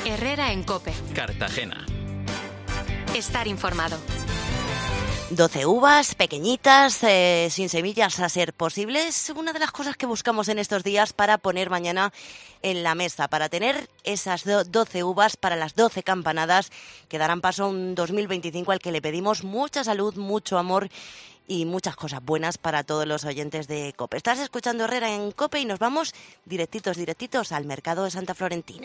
Herrera en COPE. Cartagena. Estar informado. 12 uvas pequeñitas, sin semillas a ser posible. Es una de las cosas que buscamos en estos días para poner mañana en la mesa, para tener esas 12 uvas para las 12 campanadas que darán paso a un 2025 al que le pedimos mucha salud, mucho amor y muchas cosas buenas para todos los oyentes de COPE. Estás escuchando Herrera en COPE y nos vamos directitos al mercado de Santa Florentina.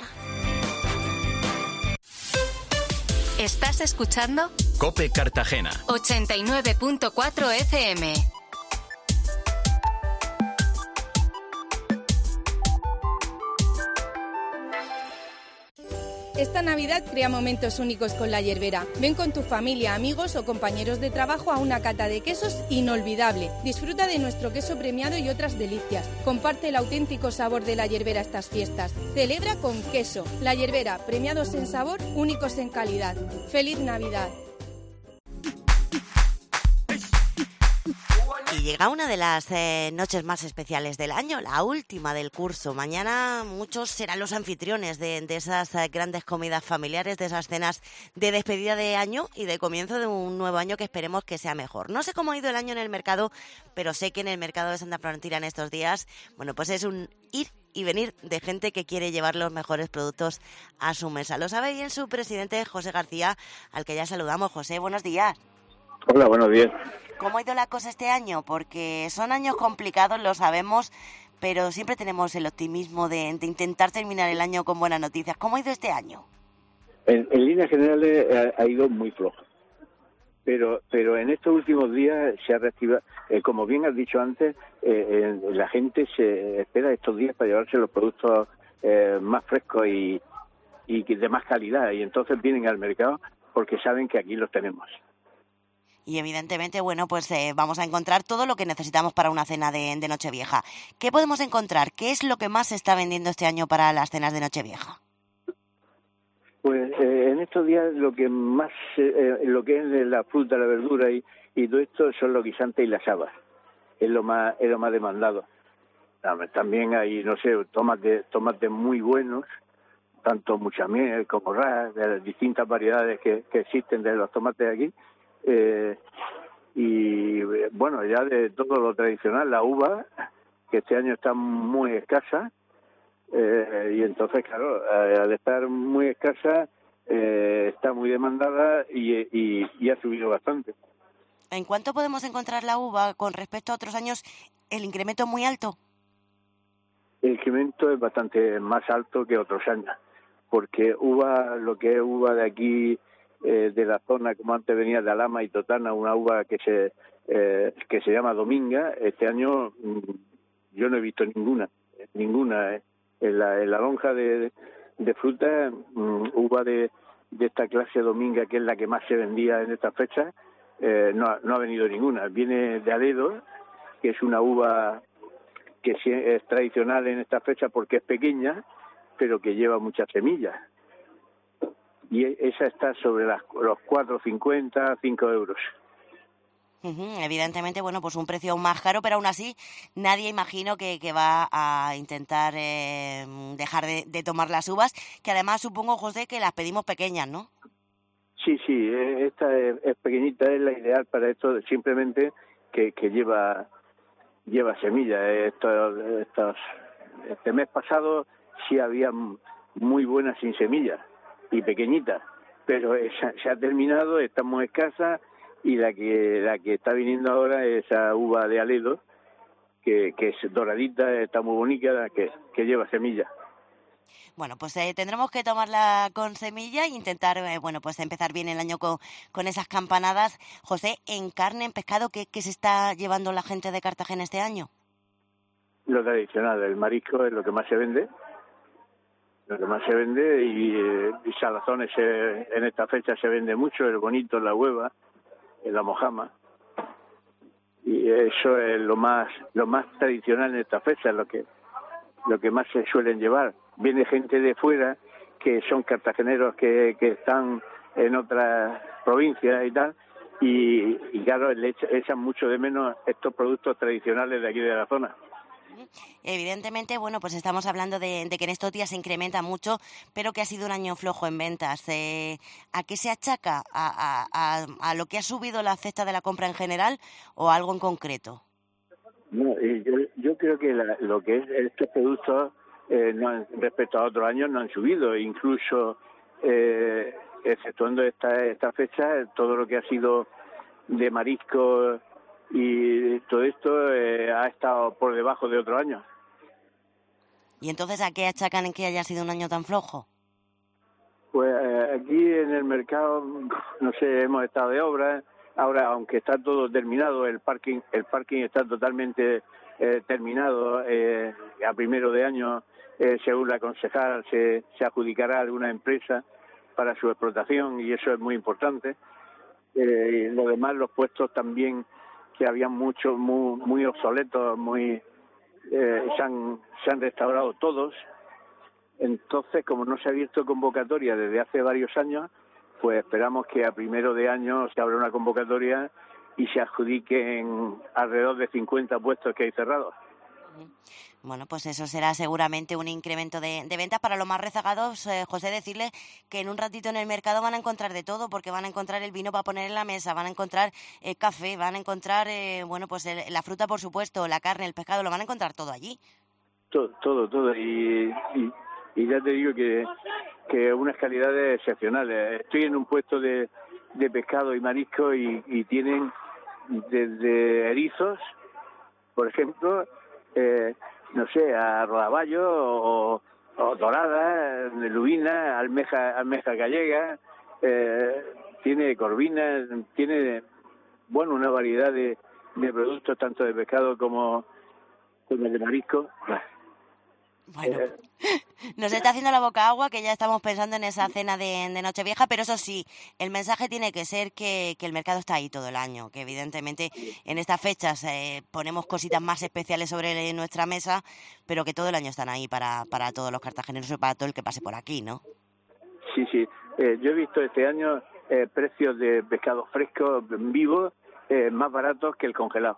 ¿Estás escuchando? COPE Cartagena. 89.4 FM. Esta Navidad crea momentos únicos con La Yerbera. Ven con tu familia, amigos o compañeros de trabajo a una cata de quesos inolvidable. Disfruta de nuestro queso premiado y otras delicias. Comparte el auténtico sabor de La Yerbera estas fiestas. Celebra con queso. La Yerbera, premiados en sabor, únicos en calidad. ¡Feliz Navidad! Y llega una de las noches más especiales del año, la última del curso. Mañana muchos serán los anfitriones de esas grandes comidas familiares, de esas cenas de despedida de año y de comienzo de un nuevo año que esperemos que sea mejor. No sé cómo ha ido el año en el mercado, pero sé que en el mercado de Santa Florentina en estos días, bueno, pues es un ir y venir de gente que quiere llevar los mejores productos a su mesa. Lo sabe bien su presidente, José García, al que ya saludamos. José, buenos días. Hola, buenos días. ¿Cómo ha ido la cosa este año? Porque son años complicados, lo sabemos, pero siempre tenemos el optimismo de intentar terminar el año con buenas noticias. ¿Cómo ha ido este año? En líneas generales ha ido muy flojo, pero en estos últimos días se ha reactivado, como bien has dicho antes, la gente se espera estos días para llevarse los productos más frescos y de más calidad, y entonces vienen al mercado porque saben que aquí los tenemos. Y evidentemente, bueno, pues vamos a encontrar todo lo que necesitamos para una cena de Nochevieja. ¿Qué podemos encontrar? ¿Qué es lo que más se está vendiendo este año para las cenas de Nochevieja? Pues en estos días lo que más, lo que es la fruta, la verdura y todo esto son los guisantes y las habas. Es lo más demandado. También hay, no sé, tomates muy buenos, tanto mucha miel como ras, de las distintas variedades que existen de los tomates aquí. Y bueno, ya de todo lo tradicional, la uva, que este año está muy escasa, y entonces, claro, al estar muy escasa, está muy demandada y ha subido bastante. ¿En cuánto podemos encontrar la uva con respecto a otros años? ¿El incremento es muy alto? El incremento es bastante más alto que otros años, porque lo que es uva de aquí, de la zona, como antes venía de Alhama y Totana, una uva que se llama Dominga, este año yo no he visto ninguna. En la lonja de fruta, uva de esta clase Dominga, que es la que más se vendía en esta fecha, no ha venido ninguna. Viene de Aledo, que es una uva que es tradicional en esta fecha porque es pequeña, pero que lleva muchas semillas. Y esa está sobre los 4,50, 5 euros. Evidentemente, bueno, pues un precio más caro, pero aún así nadie imagino que va a intentar dejar de tomar las uvas, que además supongo, José, que las pedimos pequeñas, ¿no? Sí, esta es pequeñita, es la ideal para esto, simplemente que lleva semillas. Este mes pasado sí había muy buenas sin semillas y pequeñitas, pero se ha terminado, está muy escasa, y la que está viniendo ahora es esa uva de Aledo, que es doradita, está muy bonita, que lleva semillas. Bueno, pues tendremos que tomarla con semilla e intentar, bueno, pues empezar bien el año con esas campanadas. José, en carne, en pescado, ¿qué se está llevando la gente de Cartagena este año? Lo tradicional, el marisco es lo que más se vende. Y salazones en esta fecha se vende mucho, el bonito, la hueva, la mojama, y eso es lo más tradicional en esta fecha, lo que más se suelen llevar. Viene gente de fuera que son cartageneros que están en otras provincias y tal, y claro, le echan mucho de menos estos productos tradicionales de aquí de la zona. Evidentemente, bueno, pues estamos hablando de que en estos días se incrementa mucho, pero que ha sido un año flojo en ventas. ¿A qué se achaca? ¿A lo que ha subido la cesta de la compra en general o a algo en concreto? No, yo creo que lo que es estos productos respecto a otros años no han subido, incluso exceptuando esta fecha, todo lo que ha sido de mariscos y todo esto ha estado por debajo de otros años. ¿Y entonces a qué achacan en que haya sido un año tan flojo? Pues aquí en el mercado, no sé, hemos estado de obra. Ahora, aunque está todo terminado, el parking está totalmente terminado. A primero de año, según la concejal, se adjudicará a alguna empresa para su explotación y eso es muy importante. Y lo demás, los puestos también, que habían muchos muy obsoletos, se han restaurado todos. Entonces, como no se ha abierto convocatoria desde hace varios años, pues esperamos que a primero de año se abra una convocatoria y se adjudiquen alrededor de 50 puestos que hay cerrados. Bueno, pues eso será seguramente un incremento de ventas. Para los más rezagados, José, decirles que en un ratito en el mercado van a encontrar de todo, porque van a encontrar el vino para poner en la mesa, van a encontrar café, van a encontrar, la fruta, por supuesto, la carne, el pescado, lo van a encontrar todo allí. Todo. Y ya te digo que unas calidades excepcionales. Estoy en un puesto de pescado y marisco y tienen desde erizos, por ejemplo, no sé, a rodaballo o dorada, lubina, almeja gallega, tiene corvinas, tiene, bueno, una variedad de productos, tanto de pescado como de marisco. Bueno, nos está haciendo la boca agua, que ya estamos pensando en esa cena de Nochevieja, pero eso sí, el mensaje tiene que ser que el mercado está ahí todo el año, que evidentemente en estas fechas ponemos cositas más especiales sobre nuestra mesa, pero que todo el año están ahí para todos los cartageneros y para todo el que pase por aquí, ¿no? Sí. Yo he visto este año precios de pescado fresco vivos más baratos que el congelado.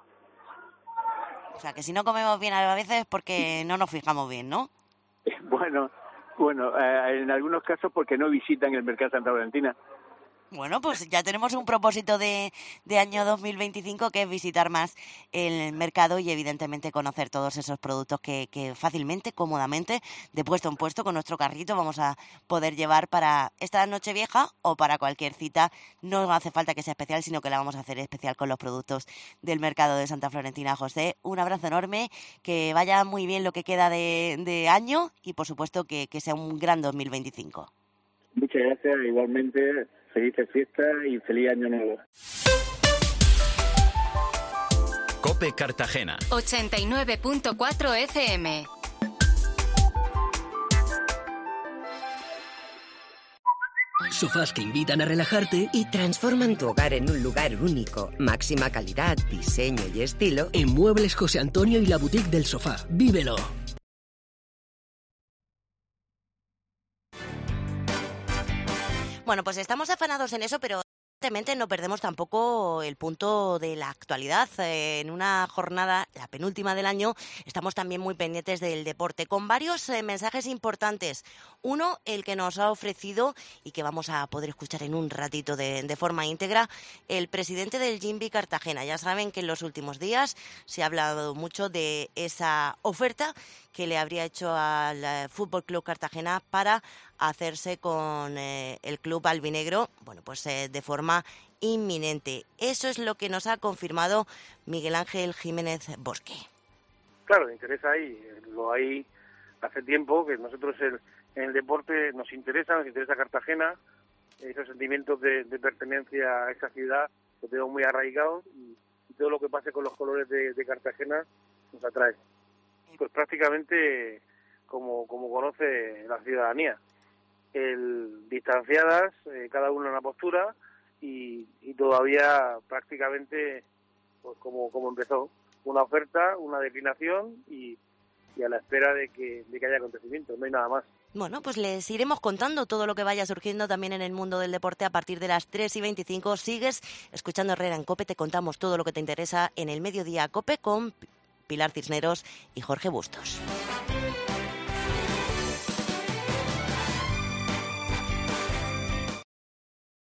O sea, que si no comemos bien a veces es porque no nos fijamos bien, ¿no? Bueno, en algunos casos porque no visitan el mercado de Santa Valentina. Bueno, pues ya tenemos un propósito de año 2025, que es visitar más el mercado y evidentemente conocer todos esos productos que fácilmente, cómodamente, de puesto en puesto con nuestro carrito vamos a poder llevar para esta Nochevieja o para cualquier cita. No hace falta que sea especial, sino que la vamos a hacer especial con los productos del mercado de Santa Florentina. José, un abrazo enorme, que vaya muy bien lo que queda de año y por supuesto que sea un gran 2025. Muchas gracias, igualmente. Felices fiestas y feliz año nuevo. COPE Cartagena 89.4 FM. Sofás que invitan a relajarte y transforman tu hogar en un lugar único. Máxima calidad, diseño y estilo. En Muebles José Antonio y la Boutique del Sofá. ¡Vívelo! Bueno, pues estamos afanados en eso, pero evidentemente no perdemos tampoco el punto de la actualidad. En una jornada, la penúltima del año, estamos también muy pendientes del deporte, con varios mensajes importantes. Uno, el que nos ha ofrecido y que vamos a poder escuchar en un ratito de forma íntegra, el presidente del Gimby Cartagena. Ya saben que en los últimos días se ha hablado mucho de esa oferta que le habría hecho al Fútbol Club Cartagena para hacerse con el club albinegro, bueno, pues de forma inminente. Eso es lo que nos ha confirmado Miguel Ángel Jiménez Bosque. Claro, interés ahí, lo hay hace tiempo, que nosotros en el deporte nos interesa Cartagena, esos sentimientos de pertenencia a esa ciudad los tenemos muy arraigados y todo lo que pase con los colores de Cartagena nos atrae. Pues prácticamente como conoce la ciudadanía, distanciadas, cada uno en una postura y todavía prácticamente pues como empezó, una oferta, una declinación y a la espera de que haya acontecimientos, no hay nada más. Bueno, pues les iremos contando todo lo que vaya surgiendo también en el mundo del deporte a partir de las 3:25. Sigues escuchando Herrera en COPE, te contamos todo lo que te interesa en el mediodía COPE con Pilar Cisneros y Jorge Bustos.